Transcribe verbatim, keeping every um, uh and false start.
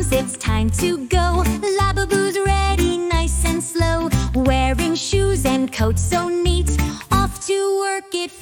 moms, it's time to go. Lababoo's ready, nice and slow, wearing shoes and coats so neat. Off to work it